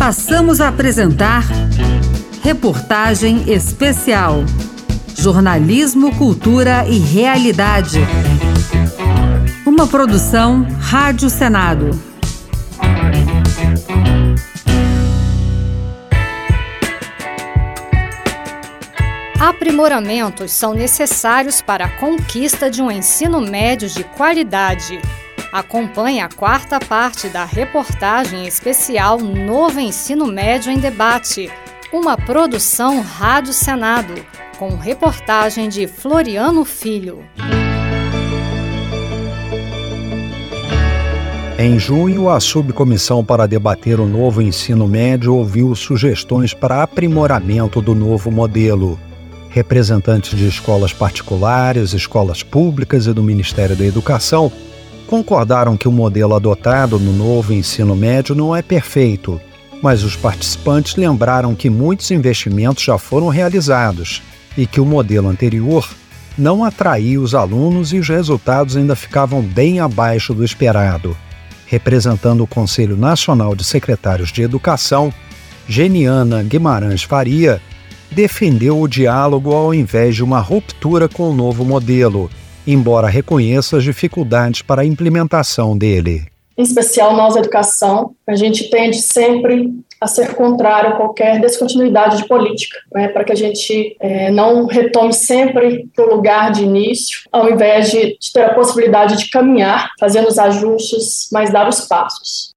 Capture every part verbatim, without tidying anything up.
Passamos a apresentar Reportagem Especial. Jornalismo, Cultura e Realidade. Uma produção Rádio Senado. Aprimoramentos são necessários para a conquista de um ensino médio de qualidade. Acompanhe a quarta parte da reportagem especial Novo Ensino Médio em Debate, uma produção Rádio Senado, com reportagem de Floriano Filho. Em junho, a subcomissão para debater o novo ensino médio ouviu sugestões para aprimoramento do novo modelo. Representantes de escolas particulares, escolas públicas e do Ministério da Educação concordaram que o modelo adotado no novo ensino médio não é perfeito, mas os participantes lembraram que muitos investimentos já foram realizados e que o modelo anterior não atraía os alunos e os resultados ainda ficavam bem abaixo do esperado. Representando o Conselho Nacional de Secretários de Educação, Geniana Guimarães Faria defendeu o diálogo ao invés de uma ruptura com o novo modelo, embora reconheça as dificuldades para a implementação dele. Em especial nós, educação, a gente tende sempre a ser contrário a qualquer descontinuidade de política, né, para que a gente é, não retome sempre para o lugar de início, ao invés de, de ter a possibilidade de caminhar, fazendo os ajustes, mas dar os passos.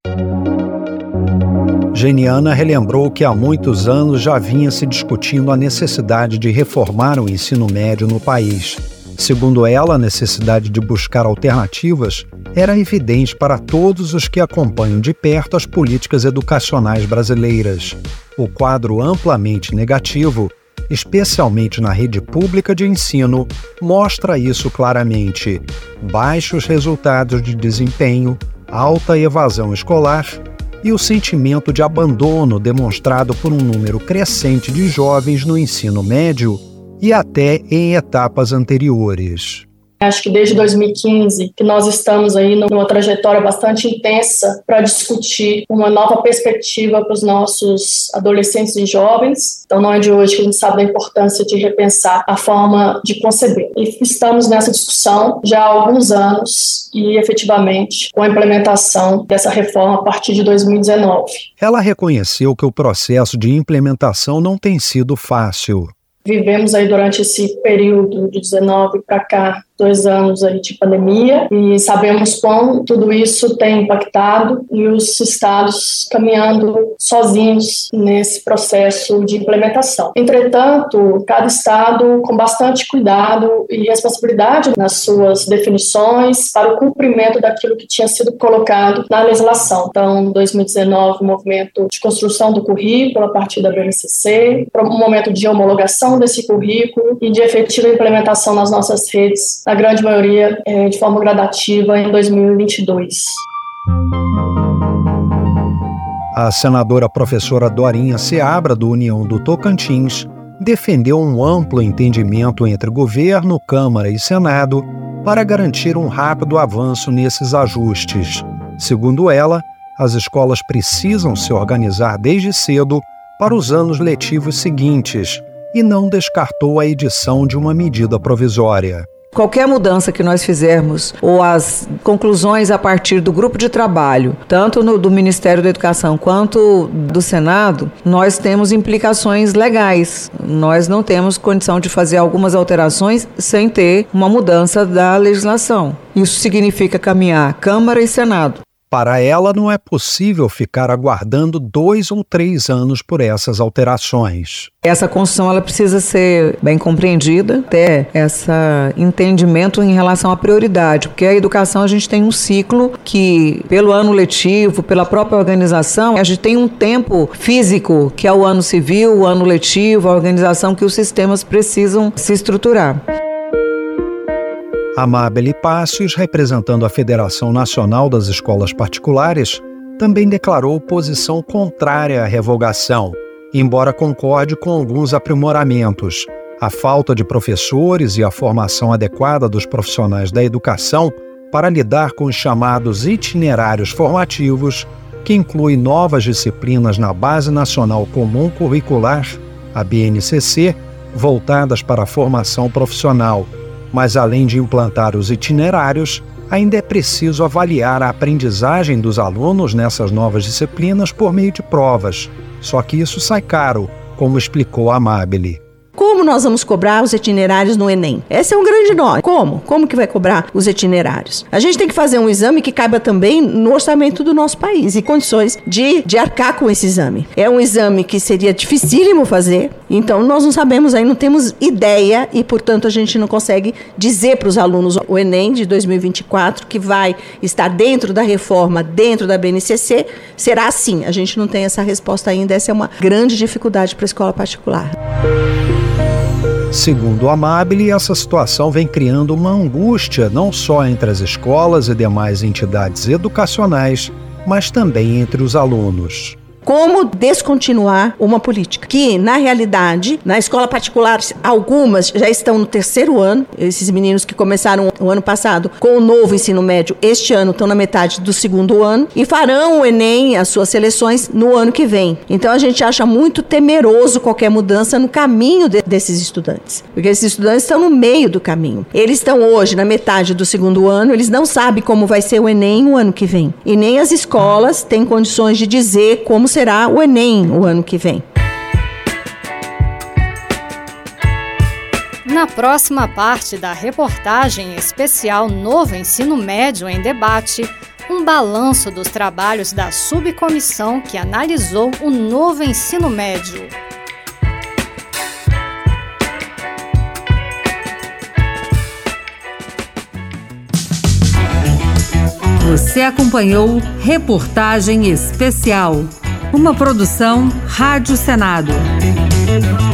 Geniana relembrou que há muitos anos já vinha se discutindo a necessidade de reformar o ensino médio no país. Segundo ela, a necessidade de buscar alternativas era evidente para todos os que acompanham de perto as políticas educacionais brasileiras. O quadro amplamente negativo, especialmente na rede pública de ensino, mostra isso claramente. Baixos resultados de desempenho, alta evasão escolar e o sentimento de abandono demonstrado por um número crescente de jovens no ensino médio e até em etapas anteriores. Acho que desde dois mil e quinze que nós estamos aí numa trajetória bastante intensa para discutir uma nova perspectiva para os nossos adolescentes e jovens. Então não é de hoje que a gente sabe da importância de repensar a forma de conceber. E estamos nessa discussão já há alguns anos e efetivamente com a implementação dessa reforma a partir de dois mil e dezenove. Ela reconheceu que o processo de implementação não tem sido fácil. Vivemos aí durante esse período de dezenove para cá, dois anos aí de pandemia, e sabemos como tudo isso tem impactado e os estados caminhando sozinhos nesse processo de implementação. Entretanto, cada estado com bastante cuidado e responsabilidade nas suas definições para o cumprimento daquilo que tinha sido colocado na legislação. Então, em dois mil e dezenove, o movimento de construção do currículo a partir da B N C C, um momento de homologação desse currículo e de efetiva implementação nas nossas redes, na grande maioria é, de forma gradativa em dois mil e vinte e dois. A senadora professora Dorinha Seabra, do União do Tocantins, defendeu um amplo entendimento entre governo, Câmara e Senado para garantir um rápido avanço nesses ajustes. Segundo ela, as escolas precisam se organizar desde cedo para os anos letivos seguintes e não descartou a edição de uma medida provisória. Qualquer mudança que nós fizermos ou as conclusões a partir do grupo de trabalho, tanto no, do Ministério da Educação quanto do Senado, nós temos implicações legais. Nós não temos condição de fazer algumas alterações sem ter uma mudança da legislação. Isso significa caminhar Câmara e Senado. Para ela, não é possível ficar aguardando dois ou três anos por essas alterações. Essa construção ela precisa ser bem compreendida, ter esse entendimento em relação à prioridade, porque a educação a gente tem um ciclo que, pelo ano letivo, pela própria organização, a gente tem um tempo físico, que é o ano civil, o ano letivo, a organização que os sistemas precisam se estruturar. Amábile Passos, representando a Federação Nacional das Escolas Particulares, também declarou posição contrária à revogação, embora concorde com alguns aprimoramentos. A falta de professores e a formação adequada dos profissionais da educação para lidar com os chamados itinerários formativos que inclui novas disciplinas na Base Nacional Comum Curricular, a B N C C, voltadas para a formação profissional. Mas, além de implantar os itinerários, ainda é preciso avaliar a aprendizagem dos alunos nessas novas disciplinas por meio de provas. Só que isso sai caro, como explicou a Amabile. Como nós vamos cobrar os itinerários no Enem? Esse é um grande nó. Como? Como que vai cobrar os itinerários? A gente tem que fazer um exame que caiba também no orçamento do nosso país e condições de, de arcar com esse exame. É um exame que seria dificílimo fazer, então nós não sabemos aí, não temos ideia e, portanto, a gente não consegue dizer para os alunos o Enem de dois mil e vinte e quatro, que vai estar dentro da reforma, dentro da B N C C, será assim. A gente não tem essa resposta ainda, essa é uma grande dificuldade para a escola particular. Segundo a Amabile, essa situação vem criando uma angústia não só entre as escolas e demais entidades educacionais, mas também entre os alunos. Como descontinuar uma política que, na realidade, na escola particular, algumas já estão no terceiro ano. Esses meninos que começaram o ano passado com o novo ensino médio, este ano estão na metade do segundo ano e farão o Enem, as suas seleções, no ano que vem. Então, a gente acha muito temeroso qualquer mudança no caminho de, desses estudantes, porque esses estudantes estão no meio do caminho. Eles estão hoje na metade do segundo ano, eles não sabem como vai ser o Enem o ano que vem. E nem as escolas têm condições de dizer como será o Enem o ano que vem. Na próxima parte da reportagem especial Novo Ensino Médio em Debate, um balanço dos trabalhos da subcomissão que analisou o novo ensino médio. Você acompanhou Reportagem Especial, uma produção Rádio Senado.